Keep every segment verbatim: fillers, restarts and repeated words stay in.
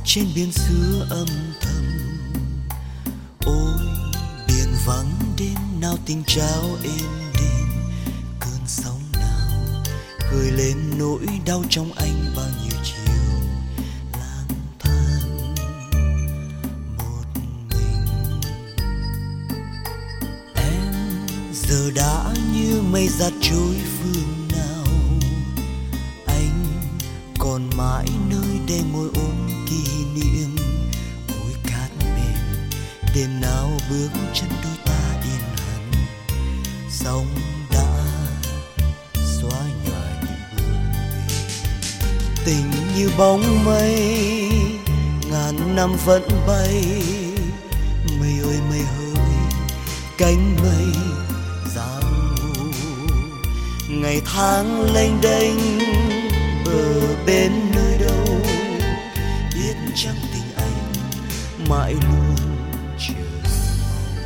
trên biển xưa âm thầm. Ôi biển vắng đêm nào tình trao êm đềm, cơn sóng nào khơi lên nỗi đau trong anh bao nhiêu chiều lang thang một mình. Em giờ đã như mây giạt trôi phương nào, anh còn mãi nơi đây ngồi ôm kỷ niệm. Ôi cát mềm đêm nào bước chân đôi ta yên hẳn, sóng đã xóa nhòa những bước đi. Tình như bóng mây ngàn năm vẫn bay, mây ơi mây hỡi cánh mây giang hồ. Ngày tháng lênh đênh bờ bên nơi đâu, biết chăng tình anh mãi luôn chờ mong.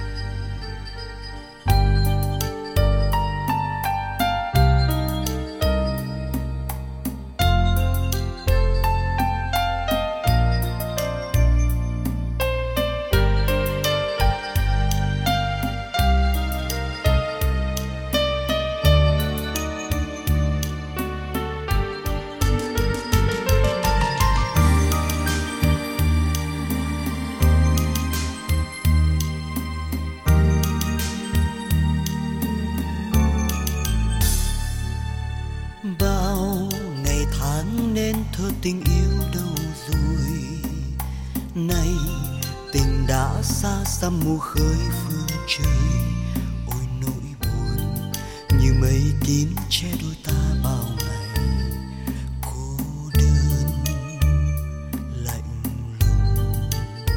Bao ngày tháng nên thơ tình yêu đâu rồi, nay tình đã xa xăm mù khơi phương trời. Ôi nỗi buồn như mây kín che đôi ta bao ngày, cô đơn lạnh lùng.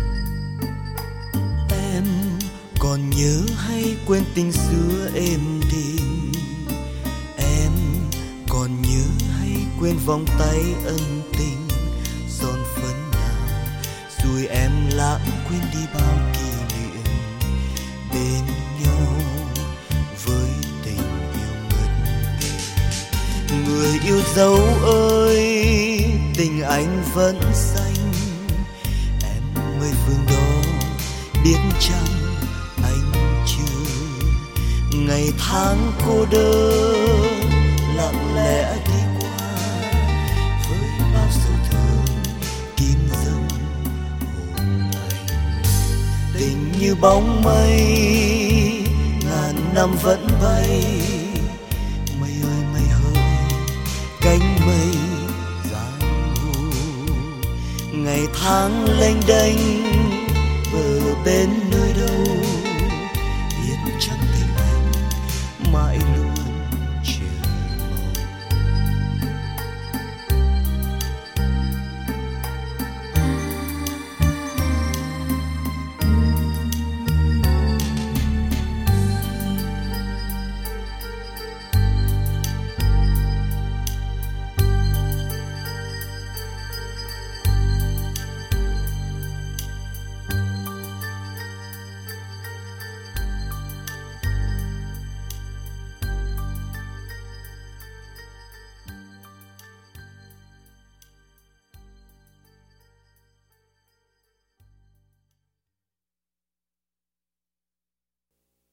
Em còn nhớ hay quên tình xưa êm đềm, em còn nhớ hay quên vòng tay ân tình. Giòn phấn nào rồi em lãng quên đi bao kỷ niệm bên nhau với tình yêu ngất ngây. Người yêu dấu ơi tình anh vẫn xanh, em ơi phương đó biết chăng anh chưa. Ngày tháng cô đơn lặng lẽ đi qua với bao sầu thương kín dâng hồn anh. Tình như bóng mây ngàn năm vẫn bay, mây ơi mây hỡi cánh mây giang hồ. Ngày tháng lênh đênh bờ bên nơi đâu, biết chăng tình anh mãi luôn